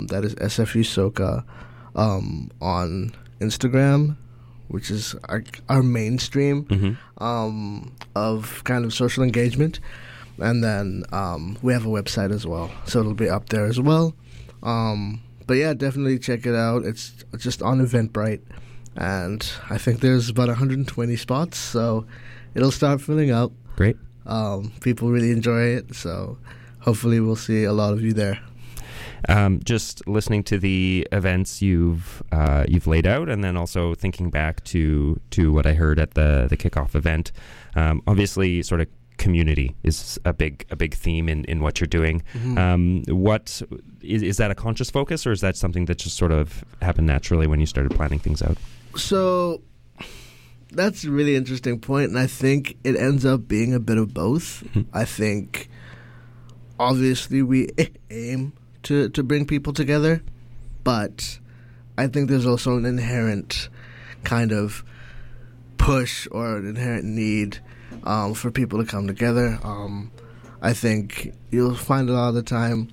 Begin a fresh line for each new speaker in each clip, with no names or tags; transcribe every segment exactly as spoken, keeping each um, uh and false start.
That is S F U Soka um, on Instagram, which is our, our mainstream mm-hmm. um, of kind of social engagement. And then um, we have a website as well, so it'll be up there as well. Um, but yeah, definitely check it out. It's just on Eventbrite, and I think there's about one hundred twenty spots, so it'll start filling up.
Great.
Um, people really enjoy it, so hopefully we'll see a lot of you there.
Um, just listening to the events you've uh, you've laid out, and then also thinking back to to what I heard at the the kickoff event. Um, obviously, sort of community is a big a big theme in, in what you're doing. Mm-hmm. Um, what is is that a conscious focus, or is that something that just sort of happened naturally when you started planning things out?
So that's a really interesting point, and I think it ends up being a bit of both. Mm-hmm. I think obviously we aim to, to bring people together, but I think there's also an inherent kind of push or an inherent need um, for people to come together. Um, I think you'll find a lot of the time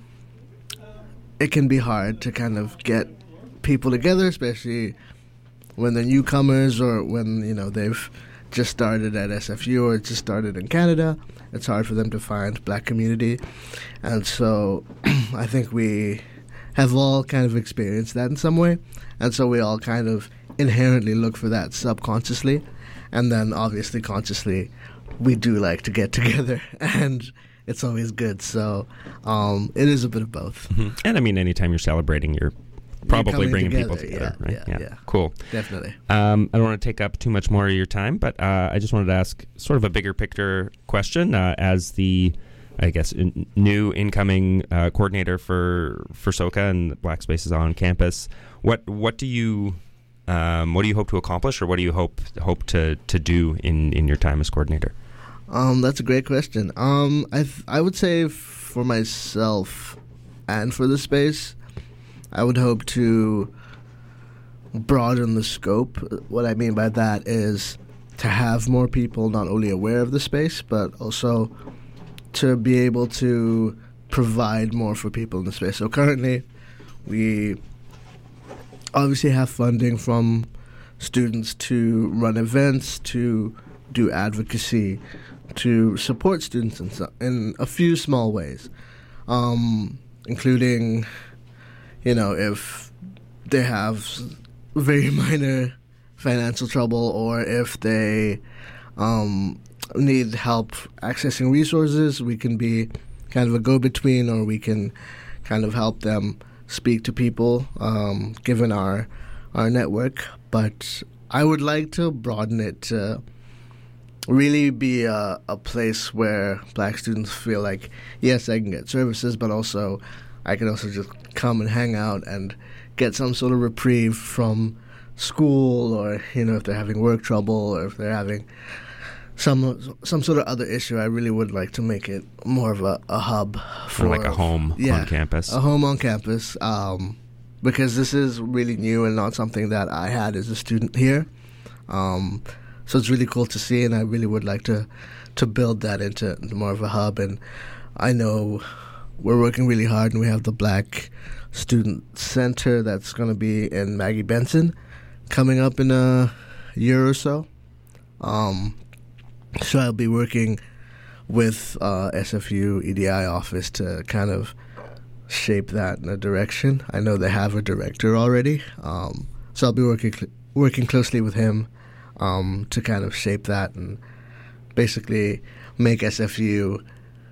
it can be hard to kind of get people together, especially when they're newcomers or when, you know, they've just started at S F U or just started in Canada. It's hard for them to find black community. And so I think we have all kind of experienced that in some way. And so we all kind of inherently look for that subconsciously. And then obviously consciously we do like to get together, and it's always good. So um, it is a bit of both.
Mm-hmm. And I mean, anytime you're celebrating, you're probably
you're
bringing
together.
people together,
yeah,
right?
Yeah, yeah, yeah.
Cool.
Definitely.
Um, I don't want to take up too much more of your time, but uh, I just wanted to ask sort of a bigger picture question uh, as the, I guess, in, new incoming uh, coordinator for for Soka and Black Spaces on campus. What what do you um, what do you hope to accomplish, or what do you hope hope to, to do in, in your time as coordinator?
Um, that's a great question. Um, I th- I would say for myself and for the space, I would hope to broaden the scope. What I mean by that is to have more people not only aware of the space, but also to be able to provide more for people in the space. So currently, we obviously have funding from students to run events, to do advocacy, to support students in, so, in a few small ways, um, including, you know, if they have very minor financial trouble, or if they um, need help accessing resources, we can be kind of a go-between, or we can kind of help them speak to people, um, given our our network. But I would like to broaden it to really be a, a place where black students feel like, yes, I can get services, but also I can also just come and hang out and get some sort of reprieve from school, or, you know, if they're having work trouble, or if they're having some some sort of other issue. I really would like to make it more of a, a hub for,
or like a home
yeah,
on campus.
A home on campus, um, because this is really new and not something that I had as a student here. Um, so it's really cool to see, and I really would like to to build that into more of a hub. And I know we're working really hard, and we have the Black Student Center that's going to be in Maggie Benson coming up in a year or so. Um, so I'll be working with uh, S F U E D I office to kind of shape that in a direction. I know they have a director already, um, so I'll be working cl- working closely with him um, to kind of shape that and basically make S F U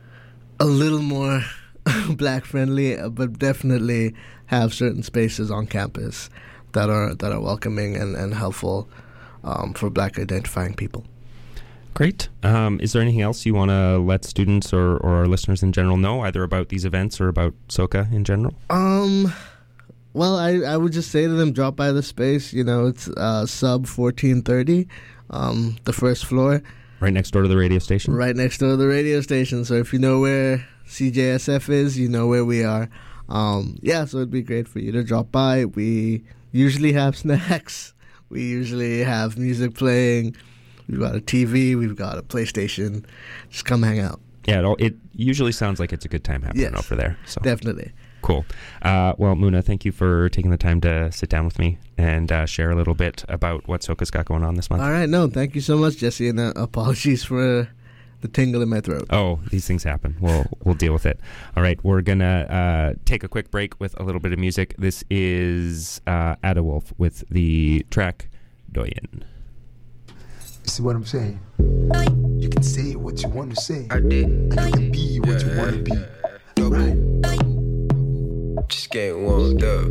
a little more black friendly, but definitely have certain spaces on campus that are that are welcoming and, and helpful um, for black identifying people.
Great. Um, is there anything else you want to let students or, or our listeners in general know, either about these events or about Soka in general?
Um, well, I, I would just say to them, drop by the space. You know, it's uh, sub fourteen thirty, um, the first floor.
Right next door to the radio station?
Right next door to the radio station. So if you know where C J S F is, you know where we are. Um, yeah, so it'd be great for you to drop by. We usually have snacks. We usually have music playing. We've got a T V. We've got a PlayStation. Just come hang out.
Yeah, it, all, it usually sounds like it's a good time happening
yes,
over there. So
definitely.
Cool. Uh, well, Muna, thank you for taking the time to sit down with me and uh, share a little bit about what Soca's got going on this month.
All right. No, thank you so much, Jesse, and uh, apologies for the tingle in my throat.
Oh, these things happen. We'll we'll deal with it. All right, we're gonna uh, take a quick break with a little bit of music. This is uh, Ada Wolf with the track Doyen.
See what I'm saying? You can say what you want to say.
I did.
And you can be what
yeah,
you want to be.
Double.
Right?
Just getting warmed up.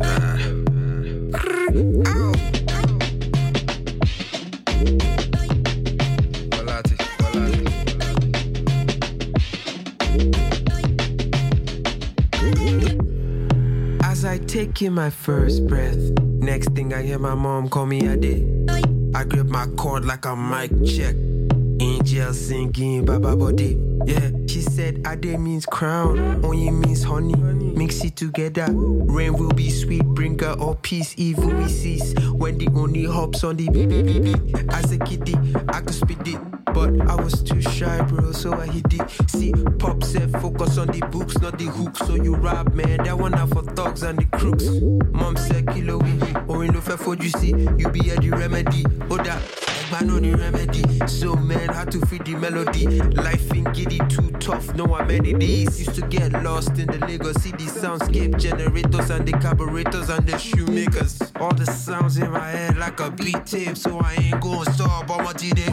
Ow. As I take in my first breath, next thing I hear my mom call me Ade. I grip my cord like a mic check. Angel singing Baba Body. Yeah, she said Ade means crown, Onye means honey. Mix it together, rain will be sweet. Bring her all peace, evil we cease. When the only hops on the beat, beat, beat, beat. As a kiddie, I could spit it, but I was too shy, bro, so I hit it. See, Pop said focus on the books, not the hooks. So you rap, man, that one out for thugs and the crooks. Mom said kilo, or in the fair for you see, you be at the remedy. Oh, that. I know the remedy, so man had to feed the melody. Life in giddy too tough, no amenities. Used to get lost in the Lagos City soundscape. Generators and the carburetors and the shoemakers. All the sounds in my head like a beat tape, so I ain't gonna stop. I'm a G D.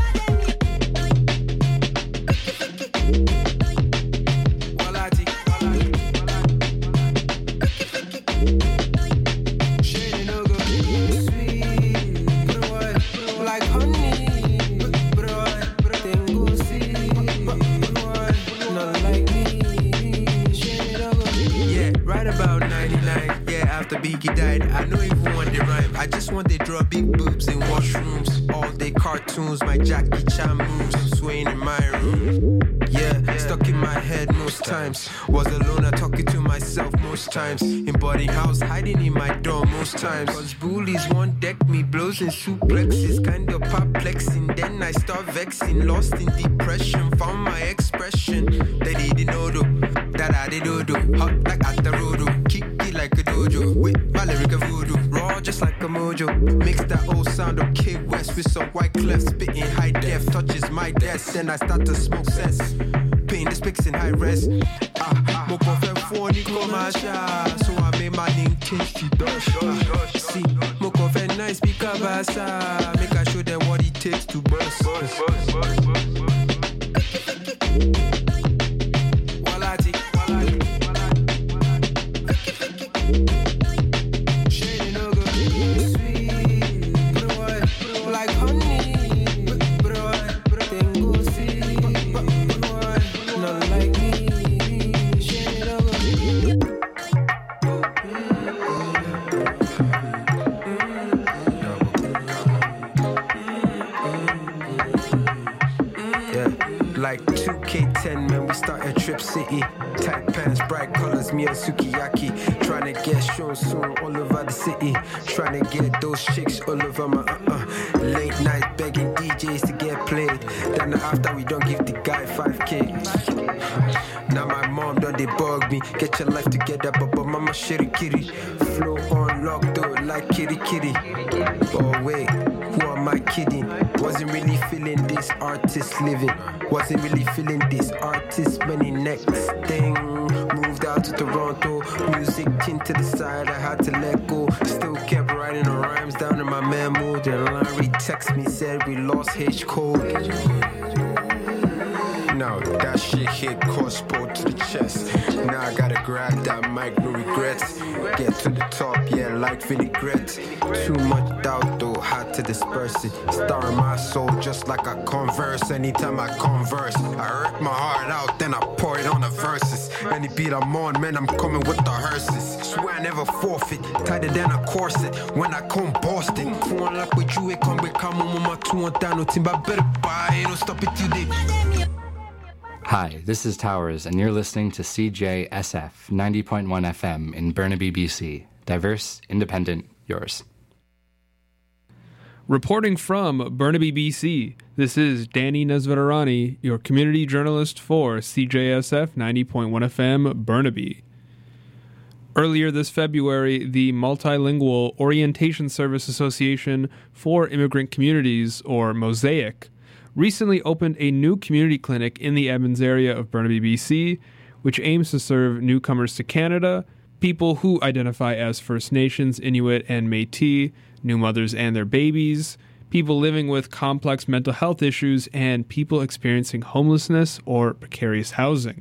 After Biggie died, I don't even want the rhyme. I just want they draw big boobs in washrooms. All day cartoons, my Jackie Chan moves. I'm swaying in my room. Yeah, stuck in my head most times. Was alone, I talking to myself most times. In boarding house, hiding in my door most times. Cause bullies won't deck me, blows and suplexes. Kind of perplexing, then I start vexing. Lost in depression, found my expression. They didn't know though, that I did do. Hot like Atarodo, kick it like a dojo. With my lyric of voodoo, raw just like a mojo. Mix that old sound of Kid West with some white clef. Spitting high def, touches my desk. Then I start to smoke cess. Pain this pics in high res. Ah, mo confirm phone commercial. So I made my name change to Dash. See, mo confirm nice because basa. Make I show them what it takes to burst. Like two K ten, man, we start at Trip City. Tight pants, bright colors, me and Sukiyaki. Trying to get shown soon all over the city. Trying to get those chicks all over my uh-uh. Late night begging D Js to get played. Then after we don't give the guy five K. Now my mom done they bug me. Get your life together, but mama shitty kitty. Flow on lock though, like kitty kitty. Oh wait, who am I kidding? Wasn't really feeling this artist living. Wasn't really feeling this artist money. Next thing, moved out to Toronto. Music chin to the side, I had to let go. Still kept writing the rhymes down in my memo. Then Larry text me, said we lost H code. Now that shit hit crossbow to the chest. Now I gotta grab that mic, no regrets. Get to the top, yeah, like vinaigrette. Too much doubt though, had to disperse it. Star in my soul just like I converse. Anytime I converse, I rip my heart out, then I pour it on the verses. Any beat I'm on, man, I'm coming with the hearses. Swear I never forfeit, tighter than a corset. When I come Boston, phone like with you, it come with come on my two on down, no timber, better buy, don't stop it today.
Hi, this is Towers, and you're listening to C J S F ninety point one F M in Burnaby, B C. Diverse, independent, yours.
Reporting from Burnaby, B C, this is Danny Nesvetarani, your community journalist for C J S F ninety point one F M Burnaby. Earlier this February, the Multilingual Orientation Service Association for Immigrant Communities, or Mosaic, recently opened a new community clinic in the Edmonds area of Burnaby, B C, which aims to serve newcomers to Canada, people who identify as First Nations, Inuit, and Métis, new mothers and their babies, people living with complex mental health issues, and people experiencing homelessness or precarious housing.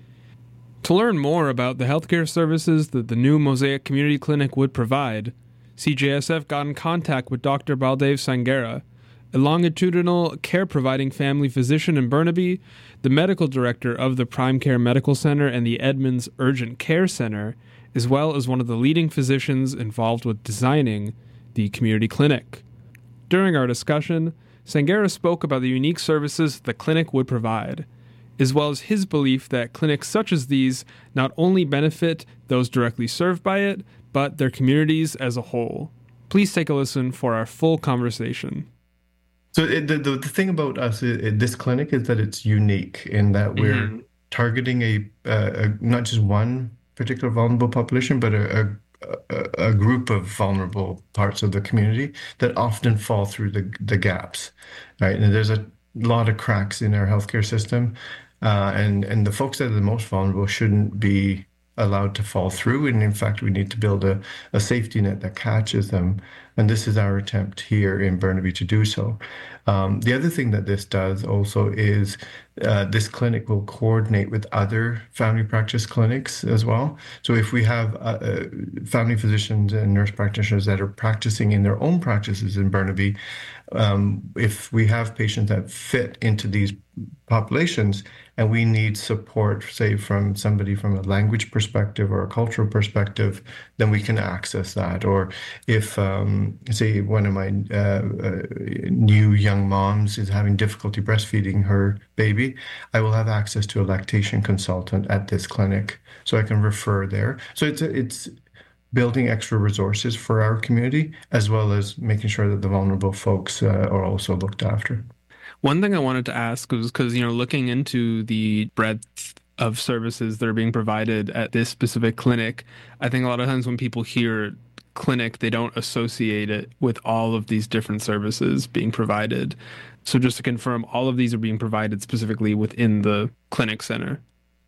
To learn more about the healthcare services that the new Mosaic Community Clinic would provide, C J S F got in contact with Doctor Baldev Sangera, a longitudinal care-providing family physician in Burnaby, the medical director of the Prime Care Medical Center and the Edmonds Urgent Care Center, as well as one of the leading physicians involved with designing the community clinic. During our discussion, Sangera spoke about the unique services the clinic would provide, as well as his belief that clinics such as these not only benefit those directly served by it, but their communities as a whole. Please take a listen for our full conversation.
So it, the, the the thing about us, it, this clinic, is that it's unique in that we're mm-hmm. targeting a, uh, a not just one particular vulnerable population, but a, a, a group of vulnerable parts of the community that often fall through the, the gaps, right? And there's a lot of cracks in our healthcare system. Uh, and, and the folks that are the most vulnerable shouldn't be allowed to fall through. And in fact, we need to build a, a safety net that catches them. And this is our attempt here in Burnaby to do so. Um, the other thing that this does also is uh, this clinic will coordinate with other family practice clinics as well. So if we have uh, uh, family physicians and nurse practitioners that are practicing in their own practices in Burnaby, um, if we have patients that fit into these populations and we need support, say, from somebody from a language perspective or a cultural perspective, then we can access that. Or if, um, say, one of my uh, uh, new young moms is having difficulty breastfeeding her baby, I will have access to a lactation consultant at this clinic, so I can refer there. So it's it's building extra resources for our community, as well as making sure that the vulnerable folks uh, are also looked after.
One thing I wanted to ask was because, you know, looking into the breadth of services that are being provided at this specific clinic, I think a lot of times when people hear clinic, they don't associate it with all of these different services being provided. So just to confirm, all of these are being provided specifically within the clinic center.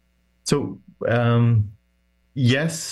So, um, yes,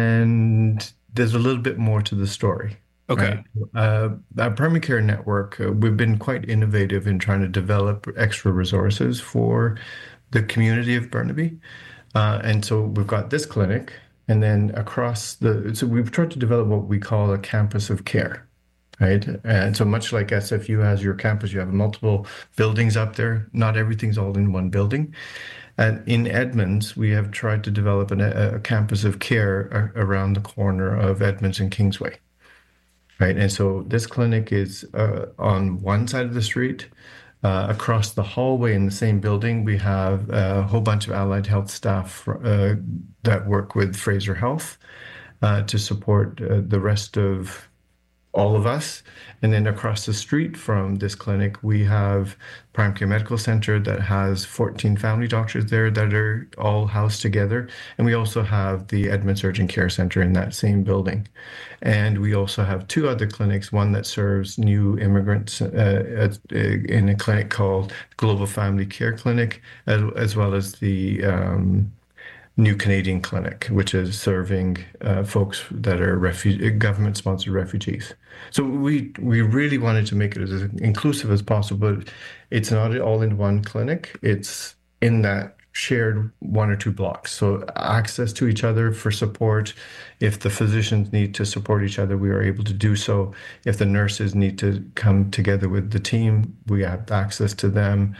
and there's a little bit more to the story.
Okay.
Right? Uh, our primary care network, uh, we've been quite innovative in trying to develop extra resources for the community of Burnaby. Uh, and so we've got this clinic, and then across the, so we've tried to develop what we call a campus of care, right? And so much like S F U has your campus, you have multiple buildings up there. Not everything's all in one building. And in Edmonds, we have tried to develop an, a, a campus of care around the corner of Edmonds and Kingsway. Right, and so this clinic is uh, on one side of the street. Uh, across the hallway in the same building, we have a whole bunch of allied health staff uh, that work with Fraser Health uh, to support uh, the rest of all of us. And then across the street from this clinic, we have Prime Care Medical Center that has fourteen family doctors there that are all housed together. And we also have the Edmonds Urgent Care Center in that same building. And we also have two other clinics, one that serves new immigrants uh, at, uh, in a clinic called Global Family Care Clinic, as, as well as the um, New Canadian Clinic, which is serving uh, folks that are refu- government-sponsored refugees. So we we really wanted to make it as inclusive as possible. But it's not all in one clinic. It's in that shared one or two blocks. So access to each other for support. If the physicians need to support each other, we are able to do so. If the nurses need to come together with the team, we have access to them.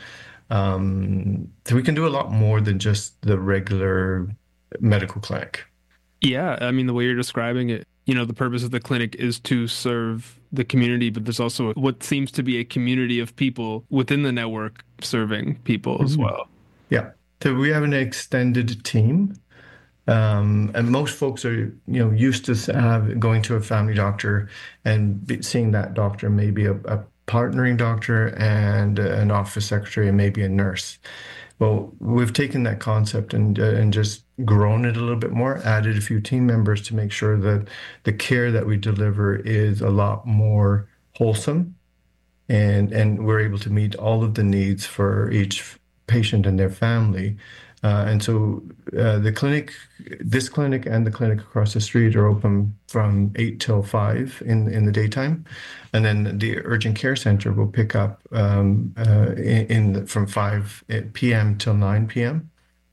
Um, so we can do a lot more than just the regular medical clinic.
Yeah, I mean, the way you're describing it, you know, the purpose of the clinic is to serve the community, but there's also what seems to be a community of people within the network serving people mm-hmm. as well.
Yeah. So we have an extended team. Um, and most folks are, you know, used to have going to a family doctor and be, seeing that doctor, maybe a, a partnering doctor and an office secretary and maybe a nurse. Well, we've taken that concept and uh, and just grown it a little bit more, added a few team members to make sure that the care that we deliver is a lot more wholesome, and and we're able to meet all of the needs for each patient and their family. Uh, and so uh, the clinic, this clinic and the clinic across the street are open from eight till five in, in the daytime. And then the urgent care center will pick up um, uh, in, in the, from five p.m. till nine p.m.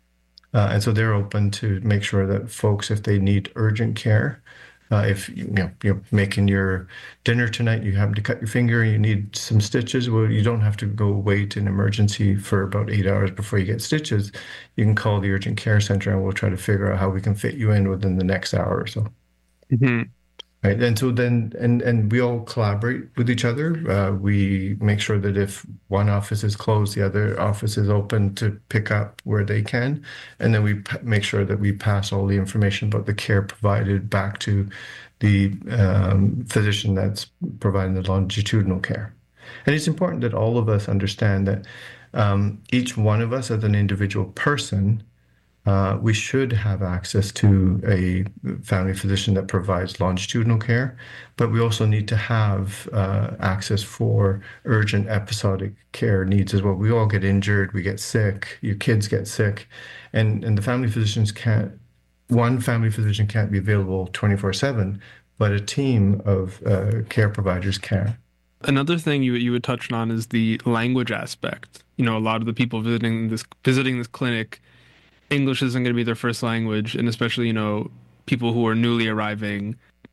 Uh, and so they're open to make sure that folks, if they need urgent care, Uh, if you know, you're making your dinner tonight, you happen to cut your finger, you need some stitches, well, you don't have to go wait in emergency for about eight hours before you get stitches. You can call the urgent care center and we'll try to figure out how we can fit you in within the next hour or so.
Mm-hmm.
Right. And so then, and, and we all collaborate with each other. Uh, we make sure that if one office is closed, the other office is open to pick up where they can. And then we p- make sure that we pass all the information about the care provided back to the um, physician that's providing the longitudinal care. And it's important that all of us understand that um, each one of us as an individual person, Uh, we should have access to a family physician that provides longitudinal care, but we also need to have uh, access for urgent episodic care needs as well. We all get injured, we get sick, your kids get sick, and, and the family physicians can't, one family physician can't be available twenty-four seven, but a team of uh, care providers can.
Another thing you you had touched on is the language aspect. You know, a lot of the people visiting this visiting this clinic, English isn't going to be their first language, and especially, you know, people who are newly arriving,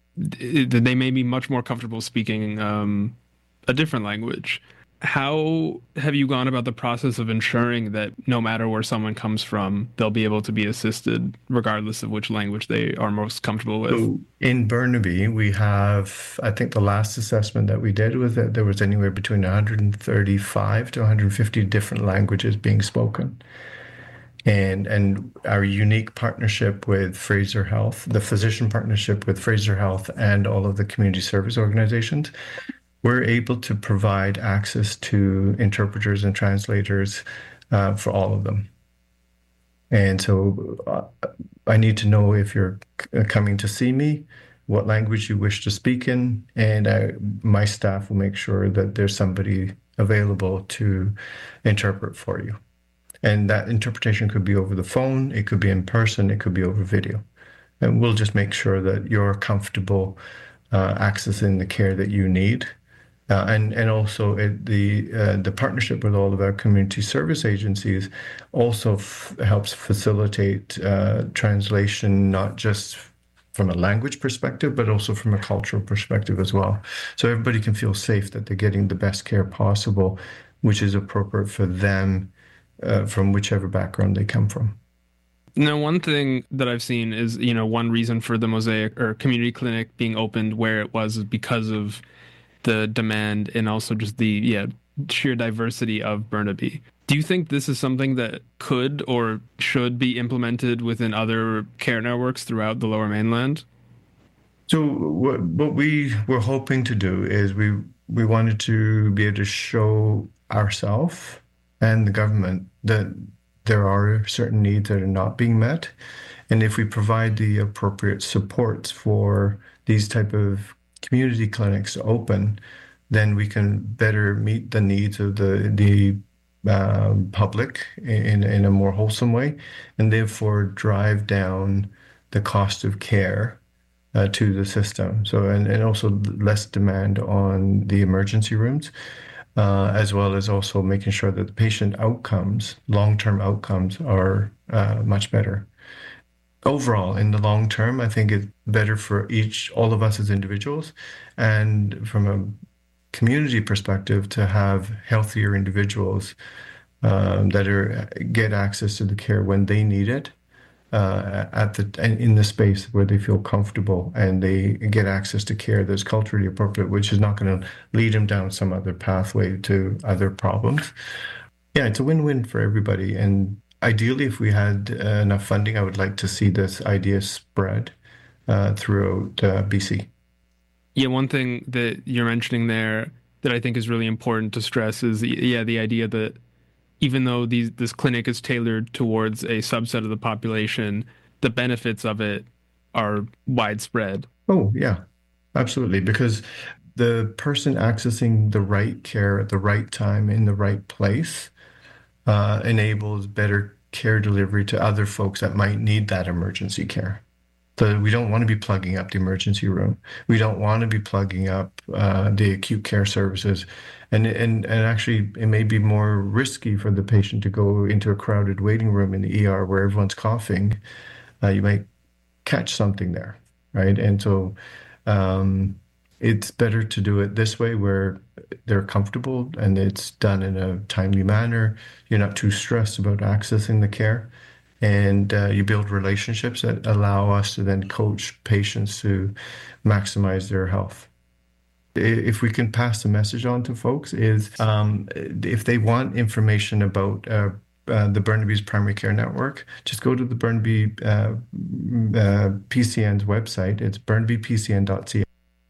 they may be much more comfortable speaking um, a different language. How have you gone about the process of ensuring that no matter where someone comes from, they'll be able to be assisted regardless of which language they are most comfortable with?
So in Burnaby, we have, I think the last assessment that we did was that there was anywhere between one hundred thirty-five to one hundred fifty different languages being spoken. And and our unique partnership with Fraser Health, the physician partnership with Fraser Health and all of the community service organizations, we're able to provide access to interpreters and translators uh, for all of them. And so uh, I need to know if you're c- coming to see me, what language you wish to speak in, and I, my staff will make sure that there's somebody available to interpret for you. And that interpretation could be over the phone, it could be in person, it could be over video. And we'll just make sure that you're comfortable uh, accessing the care that you need. Uh, and, and also it, the uh, the partnership with all of our community service agencies also f- helps facilitate uh, translation, not just from a language perspective, but also from a cultural perspective as well. So everybody can feel safe that they're getting the best care possible, which is appropriate for them, Uh, from whichever background they come from.
Now, one thing that I've seen is, you know, one reason for the Mosaic or community clinic being opened where it was is because of the demand and also just the yeah sheer diversity of Burnaby. Do you think this is something that could or should be implemented within other care networks throughout the Lower Mainland?
So what, what we were hoping to do is we we wanted to be able to show ourselves and the government that there are certain needs that are not being met. And if we provide the appropriate supports for these type of community clinics to open, then we can better meet the needs of the, the um, public in, in a more wholesome way, and therefore drive down the cost of care uh, to the system. So, and, and also less demand on the emergency rooms. Uh, as well as also making sure that the patient outcomes, long-term outcomes, are uh, much better. Overall, in the long term, I think it's better for each, all of us as individuals, and from a community perspective, to have healthier individuals um, that are get access to the care when they need it, uh, at the in the space where they feel comfortable, and they get access to care that's culturally appropriate, which is not going to lead them down some other pathway to other problems. Yeah, it's a win-win for everybody. And ideally, if we had uh, enough funding, I would like to see this idea spread uh, throughout uh, B C.
Yeah, one thing that you're mentioning there that I think is really important to stress is, yeah, the idea that even though these, this clinic is tailored towards a subset of the population, the benefits of it are widespread.
Oh, yeah, absolutely. Because the person accessing the right care at the right time in the right place uh, enables better care delivery to other folks that might need that emergency care. So we don't want to be plugging up the emergency room. We don't want to be plugging up uh, the acute care services. And, and, and actually, it may be more risky for the patient to go into a crowded waiting room in the E R where everyone's coughing. Uh, you might catch something there, right? And so um, it's better to do it this way where they're comfortable and it's done in a timely manner. You're not too stressed about accessing the care. And uh, you build relationships that allow us to then coach patients to maximize their health. If we can pass the message on to folks is um, if they want information about uh, uh, the Burnaby's Primary Care Network, just go to the Burnaby uh, uh, P C N's website. It's burnaby p c n dot c a.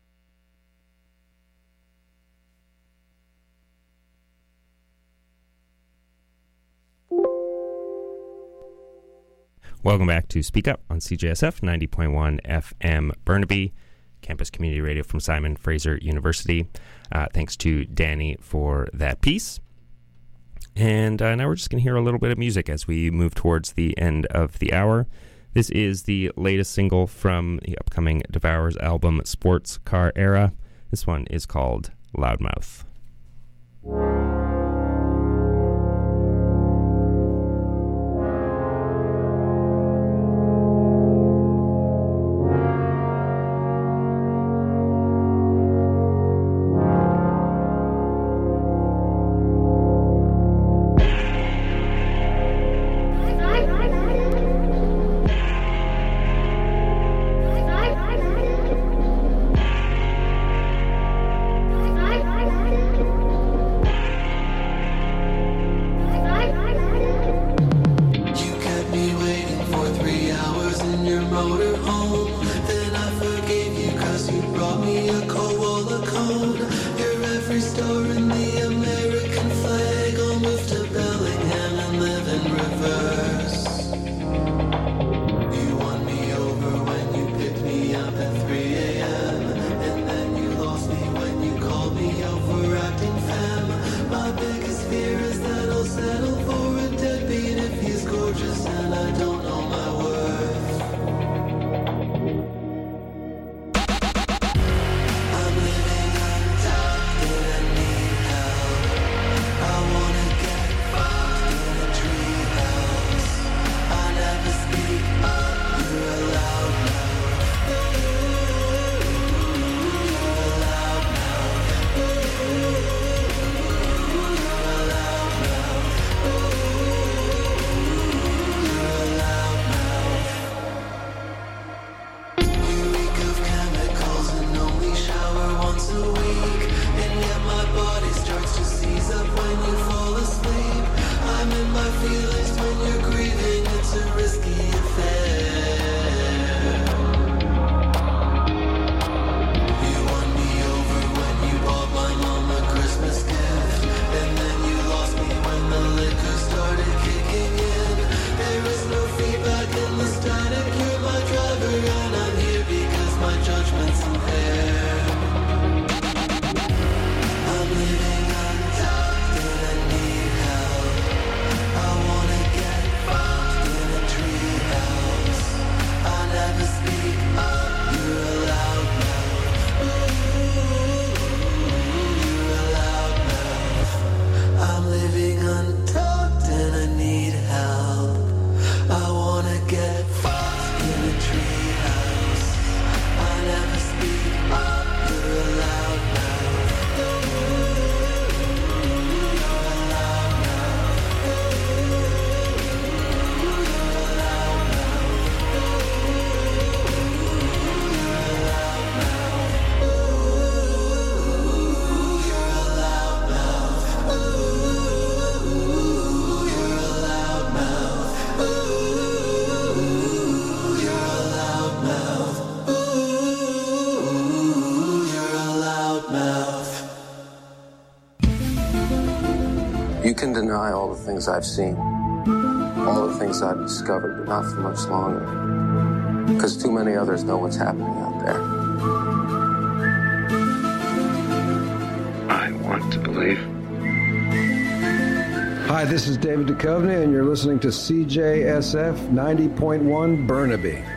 Welcome back to Speak Up on C J S F ninety point one F M Burnaby, campus community radio from Simon Fraser University. Uh, thanks to Danny for that piece. And uh, now we're just going to hear a little bit of music as we move towards the end of the hour. This is the latest single from the upcoming Devourers album, Sports Car Era. This one is called Loudmouth.
can deny all the things I've seen, all the things I've discovered, but not for much longer. because too many others know what's happening out there.
I want to believe.
Hi, this is David Duchovny, and you're listening to C J S F ninety point one Burnaby.